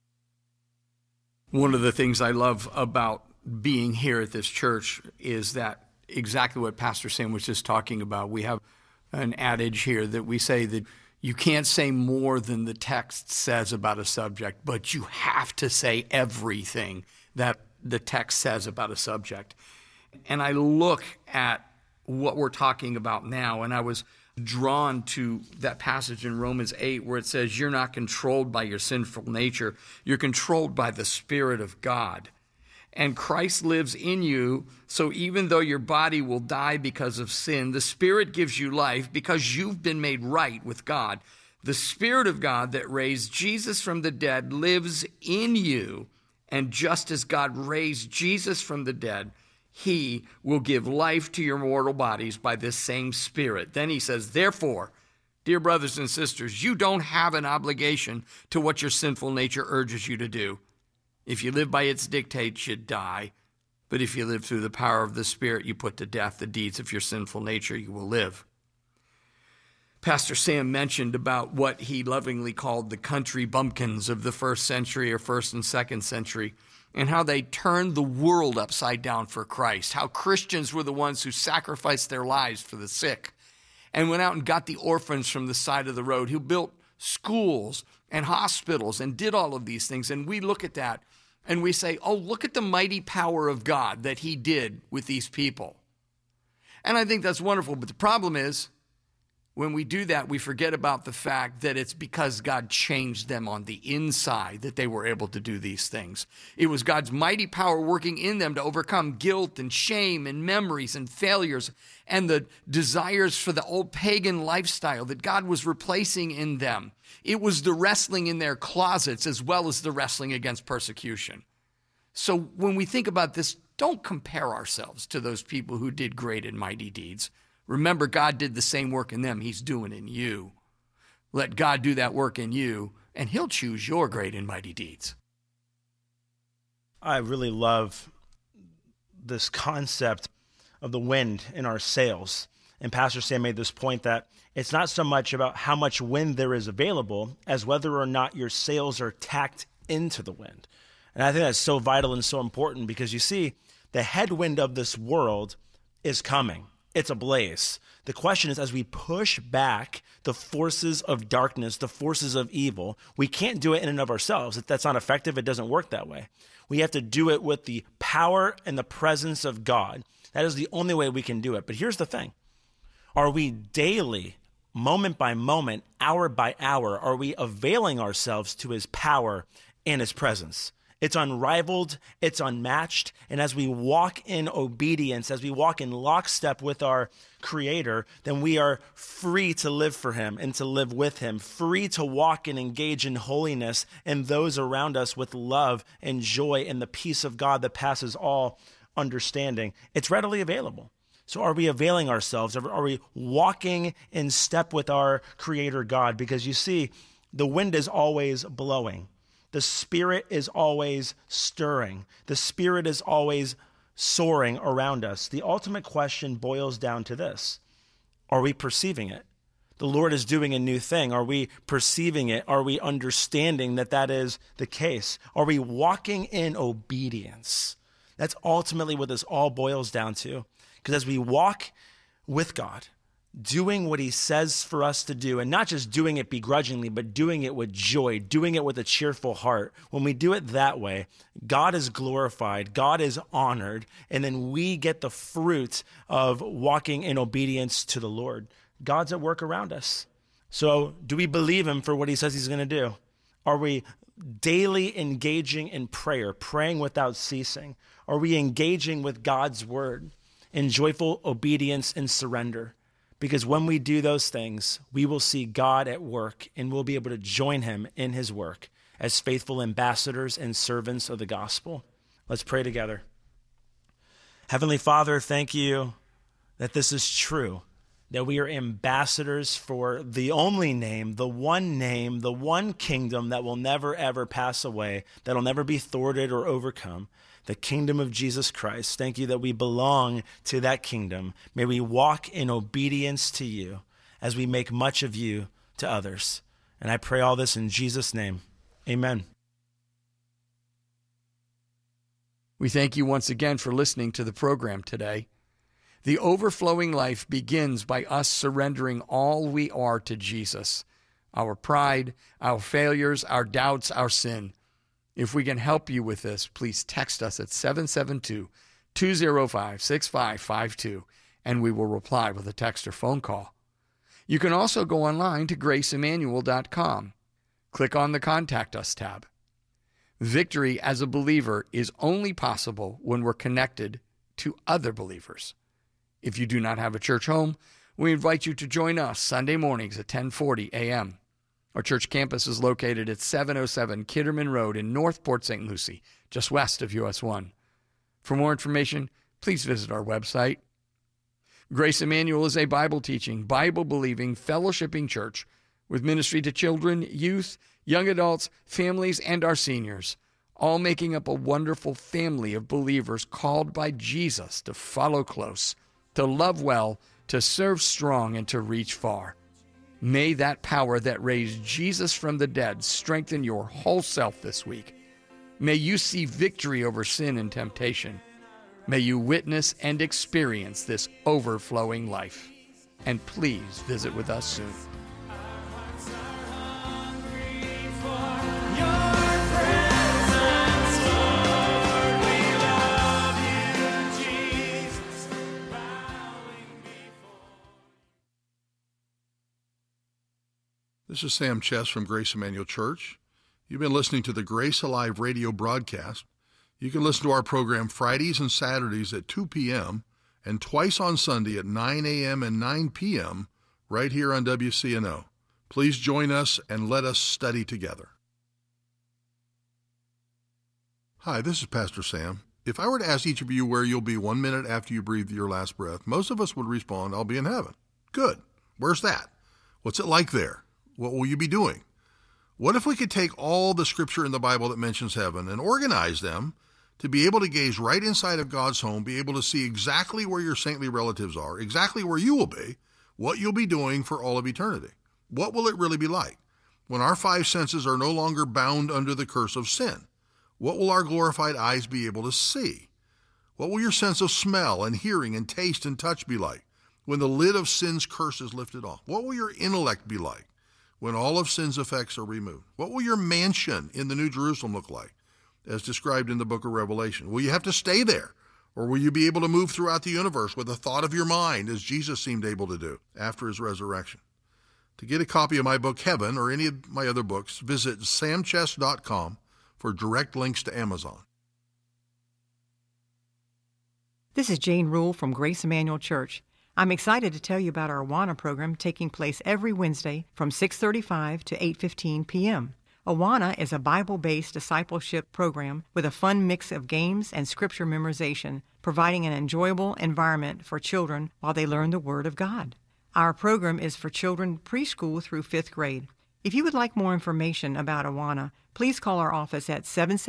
One of the things I love about being here at this church is that exactly what Pastor Sam was just talking about. We have an adage here that we say that you can't say more than the text says about a subject, but you have to say everything that the text says about a subject. And I look at what we're talking about now, and I was drawn to that passage in Romans 8 where it says, you're not controlled by your sinful nature. You're controlled by the Spirit of God. And Christ lives in you, so even though your body will die because of sin, the Spirit gives you life because you've been made right with God. The Spirit of God that raised Jesus from the dead lives in you, and just as God raised Jesus from the dead, he will give life to your mortal bodies by this same Spirit. Then he says, therefore, dear brothers and sisters, you don't have an obligation to what your sinful nature urges you to do. If you live by its dictates, you die. But if you live through the power of the Spirit, you put to death the deeds of your sinful nature, you will live. Pastor Sam mentioned about what he lovingly called the country bumpkins of the first century or first and second century, and how they turned the world upside down for Christ, how Christians were the ones who sacrificed their lives for the sick and went out and got the orphans from the side of the road, who built schools and hospitals and did all of these things. And we look at that and we say, oh, look at the mighty power of God that he did with these people. And I think that's wonderful. But the problem is, when we do that, we forget about the fact that it's because God changed them on the inside that they were able to do these things. It was God's mighty power working in them to overcome guilt and shame and memories and failures and the desires for the old pagan lifestyle that God was replacing in them. It was the wrestling in their closets as well as the wrestling against persecution. So when we think about this, don't compare ourselves to those people who did great and mighty deeds. Remember, God did the same work in them he's doing in you. Let God do that work in you, and he'll choose your great and mighty deeds. I really love this concept of the wind in our sails. And Pastor Sam made this point that it's not so much about how much wind there is available as whether or not your sails are tacked into the wind. And I think that's so vital and so important because you see, the headwind of this world is coming. It's ablaze. The question is, as we push back the forces of darkness, the forces of evil, we can't do it in and of ourselves. If that's not effective, it doesn't work that way. We have to do it with the power and the presence of God. That is the only way we can do it. But here's the thing. Are we daily, moment by moment, hour by hour, are we availing ourselves to his power and his presence? It's unrivaled, it's unmatched, and as we walk in obedience, as we walk in lockstep with our Creator, then we are free to live for him and to live with him, free to walk and engage in holiness and those around us with love and joy and the peace of God that passes all understanding. It's readily available. So are we availing ourselves? Are we walking in step with our Creator God? Because you see, the wind is always blowing. The Spirit is always stirring. The Spirit is always soaring around us. The ultimate question boils down to this. Are we perceiving it? The Lord is doing a new thing. Are we perceiving it? Are we understanding that that is the case? Are we walking in obedience? That's ultimately what this all boils down to. Because as we walk with God, doing what he says for us to do, and not just doing it begrudgingly, but doing it with joy, doing it with a cheerful heart. When we do it that way, God is glorified, God is honored, and then we get the fruit of walking in obedience to the Lord. God's at work around us. So do we believe him for what he says he's going to do? Are we daily engaging in prayer, praying without ceasing? Are we engaging with God's word in joyful obedience and surrender? Because when we do those things, we will see God at work and we'll be able to join him in his work as faithful ambassadors and servants of the gospel. Let's pray together. Heavenly Father, thank you that this is true, that we are ambassadors for the only name, the one kingdom that will never, ever pass away, that will never be thwarted or overcome, the kingdom of Jesus Christ. Thank you that we belong to that kingdom. May we walk in obedience to you as we make much of you to others. And I pray all this in Jesus' name. Amen. We thank you once again for listening to the program today. The overflowing life begins by us surrendering all we are to Jesus, our pride, our failures, our doubts, our sin. If we can help you with this, please text us at 772-205-6552, and we will reply with a text or phone call. You can also go online to graceemmanuel.com. Click on the Contact Us tab. Victory as a believer is only possible when we're connected to other believers. If you do not have a church home, we invite you to join us Sunday mornings at 10:40 a.m. Our church campus is located at 707 Kitterman Road in North Port St. Lucie, just west of US 1. For more information, please visit our website. Grace Emmanuel is a Bible-teaching, Bible-believing, fellowshipping church with ministry to children, youth, young adults, families, and our seniors, all making up a wonderful family of believers called by Jesus to follow close, to love well, to serve strong, and to reach far. May that power that raised Jesus from the dead strengthen your whole self this week. May you see victory over sin and temptation. May you witness and experience this overflowing life. And please visit with us soon. This is Sam Chess from Grace Emmanuel Church. You've been listening to the Grace Alive radio broadcast. You can listen to our program Fridays and Saturdays at 2 p.m. and twice on Sunday at 9 a.m. and 9 p.m. right here on WCNO. Please join us and let us study together. Hi, this is Pastor Sam. If I were to ask each of you where you'll be 1 minute after you breathe your last breath, most of us would respond, I'll be in heaven. Good. Where's that? What's it like there? What will you be doing? What if we could take all the scripture in the Bible that mentions heaven and organize them to be able to gaze right inside of God's home, be able to see exactly where your saintly relatives are, exactly where you will be, what you'll be doing for all of eternity? What will it really be like when our five senses are no longer bound under the curse of sin? What will our glorified eyes be able to see? What will your sense of smell and hearing and taste and touch be like when the lid of sin's curse is lifted off? What will your intellect be like when all of sin's effects are removed? What will your mansion in the New Jerusalem look like, as described in the book of Revelation? Will you have to stay there, or will you be able to move throughout the universe with a thought of your mind, as Jesus seemed able to do after his resurrection? To get a copy of my book, Heaven, or any of my other books, visit samchess.com for direct links to Amazon. This is Jane Rule from Grace Emmanuel Church. I'm excited to tell you about our Awana program taking place every Wednesday from 6:35 to 8:15 p.m. Awana is a Bible-based discipleship program with a fun mix of games and scripture memorization, providing an enjoyable environment for children while they learn the Word of God. Our program is for children preschool through 5th grade. If you would like more information about Awana, please call our office at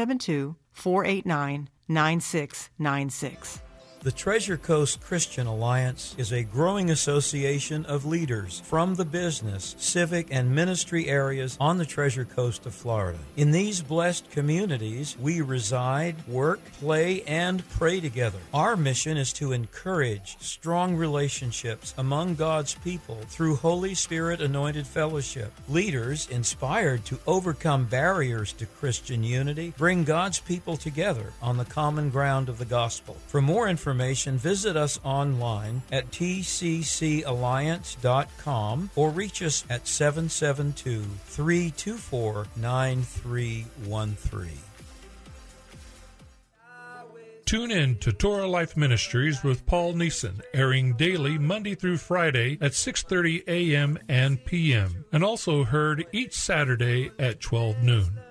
772-489-9696. The Treasure Coast Christian Alliance is a growing association of leaders from the business, civic, and ministry areas on the Treasure Coast of Florida. In these blessed communities, we reside, work, play, and pray together. Our mission is to encourage strong relationships among God's people through Holy Spirit-anointed fellowship. Leaders, inspired to overcome barriers to Christian unity, bring God's people together on the common ground of the gospel. For more information, visit us online at tccalliance.com or reach us at 772-324-9313. Tune in to Torah Life Ministries with Paul Neeson, airing daily Monday through Friday at 6:30 a.m. and p.m., and also heard each Saturday at 12 noon.